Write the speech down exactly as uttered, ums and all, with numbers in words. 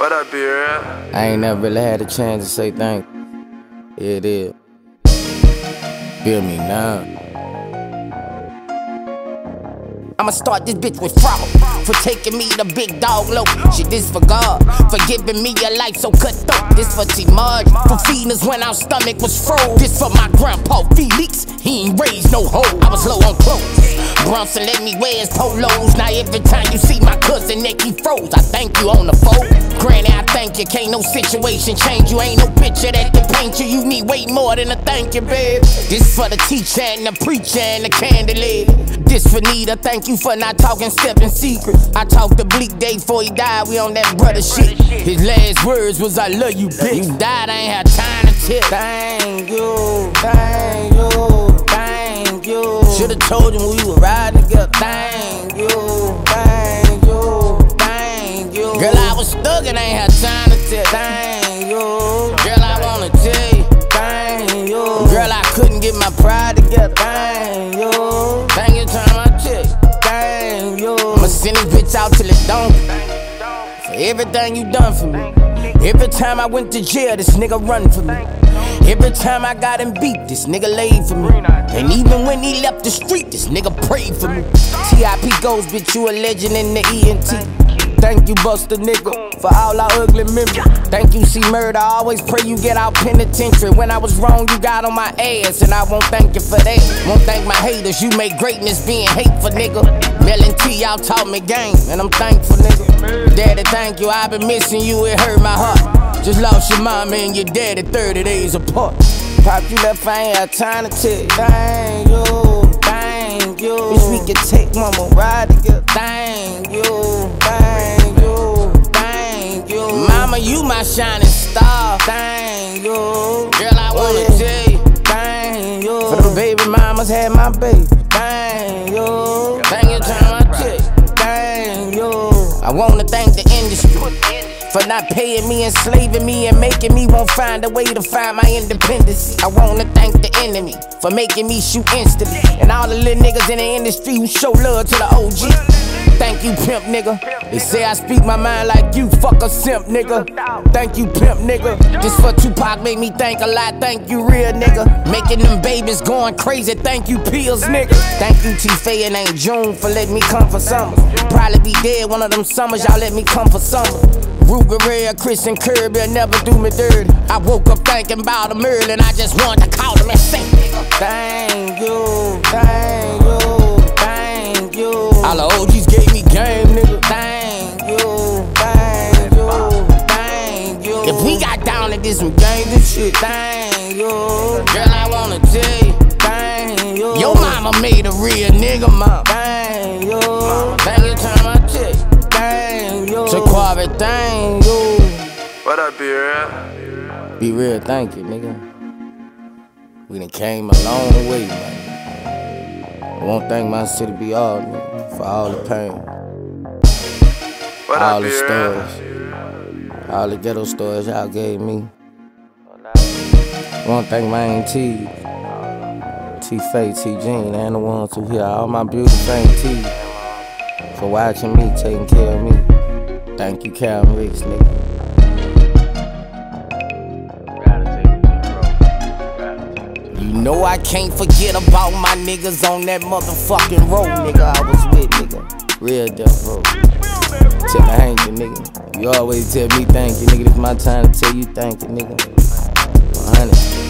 What up, Beard? I ain't never really had a chance to say thank you. Here it is. Feel me now. I'ma start this bitch with fraud for taking me the big dog low. Shit, this for God, for giving me a life so cutthroat. This for T-Mudge, for feeding us when our stomach was froze. This for my grandpa Felix, he ain't raised no hoe. I was low on clothes. Bronson let me wear his polos. Now every time you see my cousin neck, he froze. I thank you on the phone. Granny, I thank you. Can't no situation change you. Ain't no picture that can paint you. You need way more than a thank you, babe. This for the teacher and the preacher and the candle lady. This for Nita, thank you for not talking step in secret. I talked to Bleak day before he died, we on that brother shit. His last words was I love you, bitch. You died, I ain't had time to tell. Thank you, thank you, thank you. Should've told him we were riding together. Thank you, thank you, thank you. Girl, I was stuck and I ain't had time to tell. Thank you, girl, I wanna tell you. Thank you, girl, I couldn't get my pride together. Thank you, thank you, time I tell you. Thank you. I'ma send this bitch out till it don't. For everything you done for me. Every time I went to jail, this nigga run for me. Every time I got him beat, this nigga laid for me. And even when he left the street, this nigga prayed for me. T I P goes, bitch, you a legend in the E N T. Thank you, Buster nigga, for all our ugly memories. Thank you, C-Murder, I always pray you get out penitentiary. When I was wrong, you got on my ass, and I won't thank you for that. Won't thank my haters, you make greatness being hateful, nigga. Mel and T, y'all taught me game, and I'm thankful, nigga. Daddy, thank you, I've been missing you, it hurt my heart. Just lost your mama and your daddy thirty days apart. Pop, you left, I ain't had time to tell you. Thank you, thank you. Wish we could take mama ride together. Thank you, thank you, thank you. Mama, you my shining star. Thank you, girl, I wanna yeah. tell you. Thank you, for the baby mamas had my baby. Thank you, thank you, time I tell you. Thank you. I wanna thank the industry for not paying me, enslaving me, and making me won't find a way to find my independence. I wanna thank the enemy for making me shoot instantly, and all the little niggas in the industry who show love to the O G. Thank you, pimp nigga. They say I speak my mind like you, fuck a simp nigga. Thank you, pimp nigga. This for Tupac made me think a lot. Thank you, real nigga. Making them babies going crazy. Thank you, Pills nigga. Thank you, T-Faye and Aunt June for letting me come for summer. Probably be dead one of them summers, y'all let me come for summer. Ruger Ray, Chris and Kirby never do me dirty. I woke up thinking about them early and I just wanted to call them and say, thank you, thank you, thank you. All the O Gs gave me game, nigga. Thank you, thank you, thank you. If we got down and did some games and shit, thank you. Girl, I wanna tell you, thank you. Your mama made a real nigga, mama. Thank you, thank you, time I tell you. Thank you. Taquari, thank you. What up, Beard? Be real, thank you, nigga. We done came a long way, man. I won't thank my city be all, nigga, for all the pain. What all up, the Beard? stories. All the ghetto stories y'all gave me. I wanna thank my auntie, T-Faye, T-Jean, and the ones who hear all my beautiful aunties for watching me, taking care of me. Thank you, Calvin Ricks, nigga. You know I can't forget about my niggas on that motherfucking road, nigga. I was with, nigga. Real death road. Tell me thank you, nigga. You always tell me thank you, nigga. This my time to tell you thank you, nigga. one hundred.